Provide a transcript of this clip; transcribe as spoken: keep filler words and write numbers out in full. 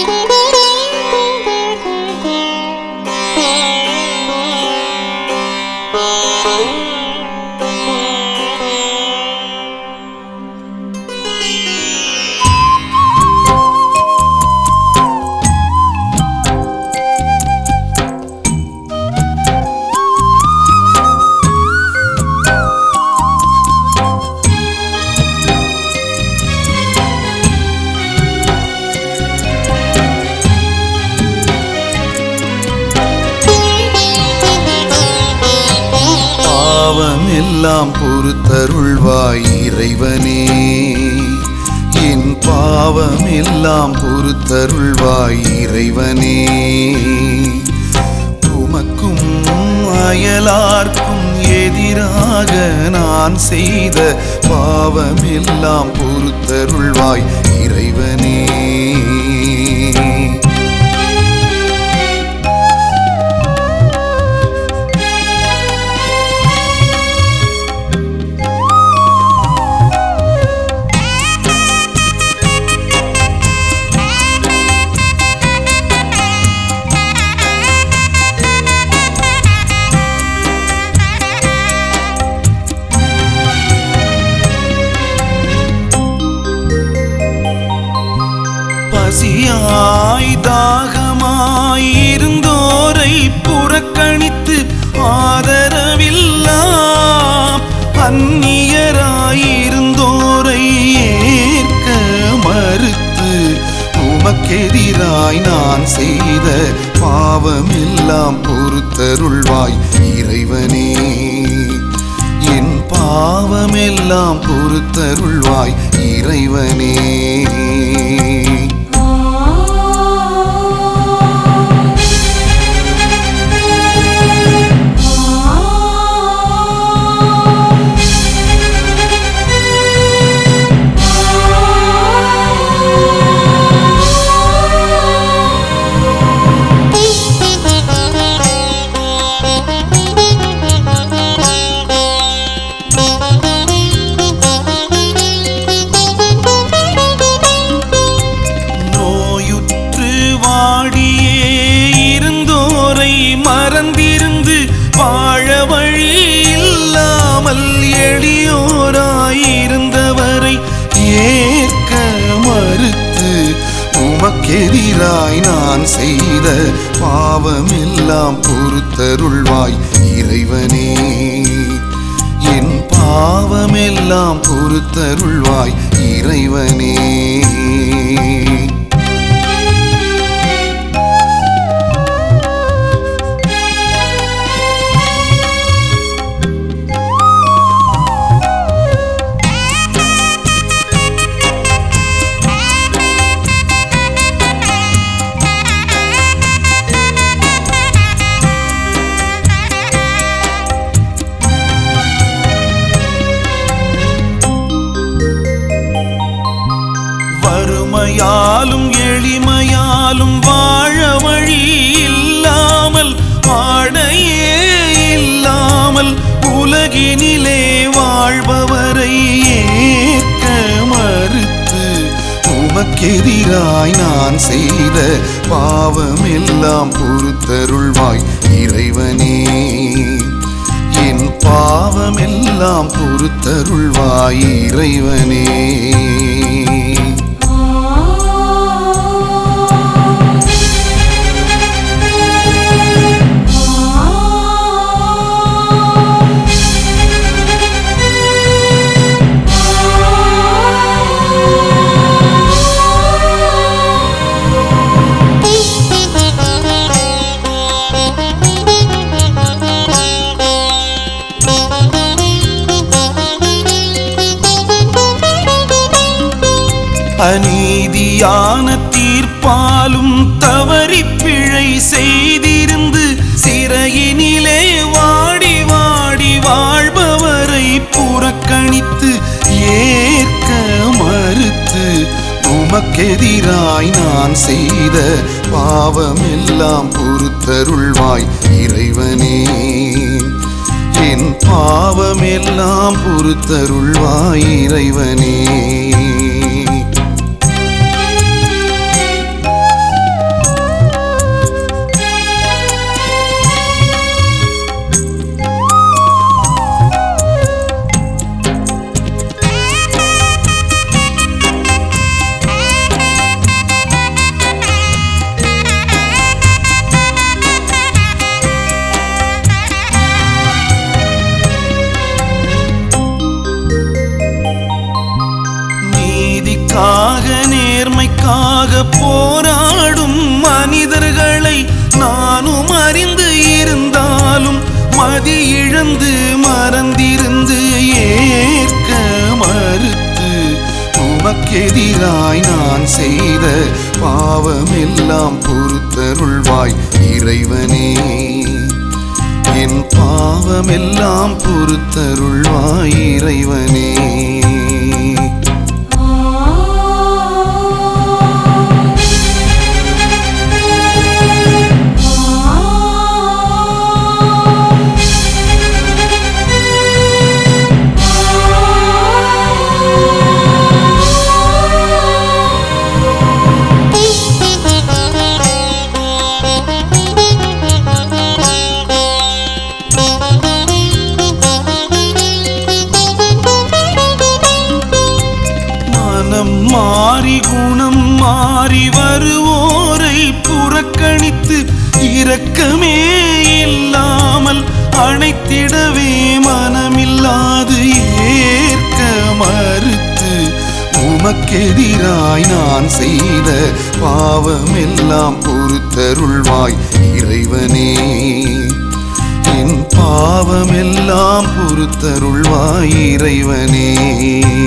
எல்லாம் பொறுத்தருள்வாய் இறைவனே, என் பாவம் எல்லாம் பொறுத்தருள்வாய் இறைவனே. உமக்கும் அயலார்க்கும் எதிராக நான் செய்த பாவம் எல்லாம் பொறுத்தருள்வாய் இறைவனே. பசியாய் தாகமாய் இருந்தோரை புறக்கணித்து ஆதரவில்லா அந்நியராயிருந்தோரை ஏற்க மறுத்து உமக்கெதிராய் நான் செய்த பாவமெல்லாம் பொறுத்தருள்வாய் இறைவனே. என் பாவமெல்லாம் பொறுத்தருள்வாய் இறைவனே. மறந்திருந்து வாழ வழி இல்லாமல் எளியோராயிருந்தவரை ஏற்க மறுத்து உமக்கெதிராய் நான் செய்த பாவமெல்லாம் பொறுத்தருள்வாய் இறைவனே. என் பாவமெல்லாம் பொறுத்தருள்வாய் இறைவனே. வறுமையாலும் எளிமையாலும் வாழ வழி இல்லாமல் ஆடையே இல்லாமல் உலகினிலே வாழ்பவரை ஏற்க மறுத்து உமக்கெதிராய் நான் செய்த பாவமெல்லாம் பொறுத்தருள்வாய் இறைவனே. என் பாவமெல்லாம் பொறுத்தருள்வாய் இறைவனே. அநீதியான தீர்ப்பாலும் தவறி பிழை செய்திருந்து சிறையினிலே வாடி வாடி வாழ்பவரை புறக்கணித்து ஏற்க மறுத்து உமக்கெதிராய் நான் செய்த பாவமெல்லாம் பொறுத்தருள்வாய் இறைவனே. என் பாவமெல்லாம் பொறுத்தருள்வாய் இறைவனே. போராடும் மனிதர்களை நானும் அறிந்து இருந்தாலும் மதி இழந்து மறந்திருந்து ஏற்க மறுத்து உமக்கெதிராய் நான் செய்த பாவமெல்லாம் பொறுத்தருள்வாய் இறைவனே. என் பாவமெல்லாம் பொறுத்தருள்வாய் இறைவனே. மாறி குணம் மாறி வருவோரை புறக்கணித்து இரக்கமே இல்லாமல் அணைத்திடவே மனமில்லாது ஏற்க மறுத்து உமக்கெதிராய் நான் செய்த பாவமெல்லாம் பொறுத்தருள்வாய் இறைவனே. என் பாவமெல்லாம் பொறுத்தருள்வாய் இறைவனே.